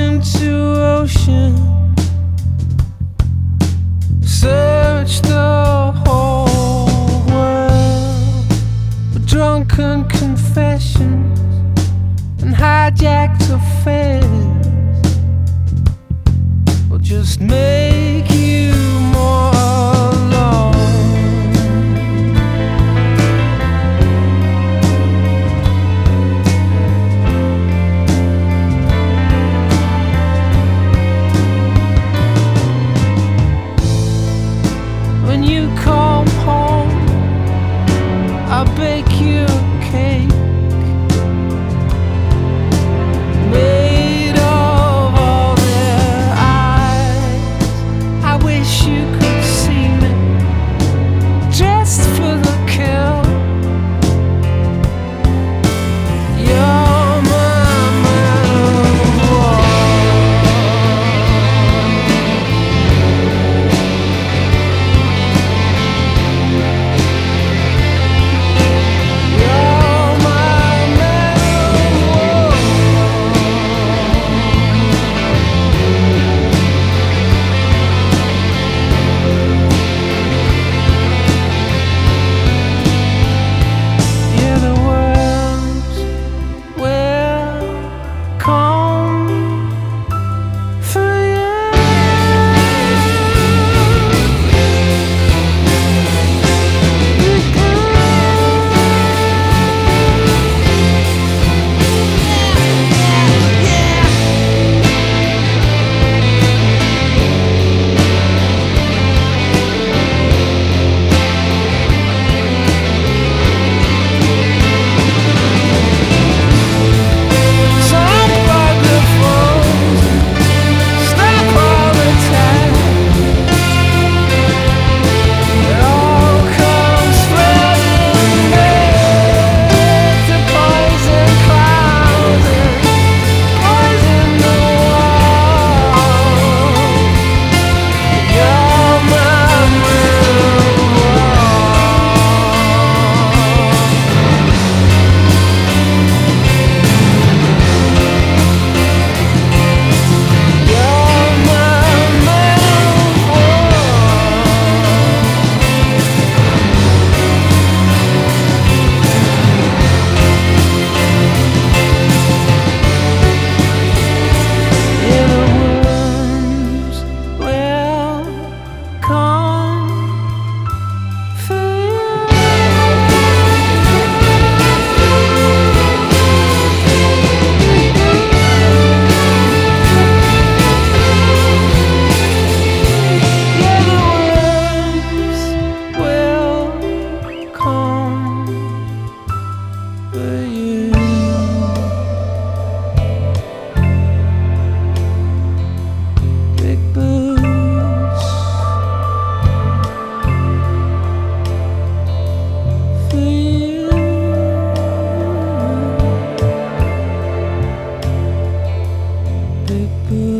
into ocean, search the whole world for drunken confessions and hijacked affairs. Will just make you more alone. When you come home, I'll bake you a cake made of all their eyes. I wish you could see me dressed for the kill. You're my man of war. You're my man of war. Yeah, the words will come for you. Some bugger phones stop all the time. It all comes flooding back to poison clouds and poison the wall. You're my real world. You're my man of war. Yeah, the worms will come for you. Yeah, the worms will come for you. Big boots for you. Big boots.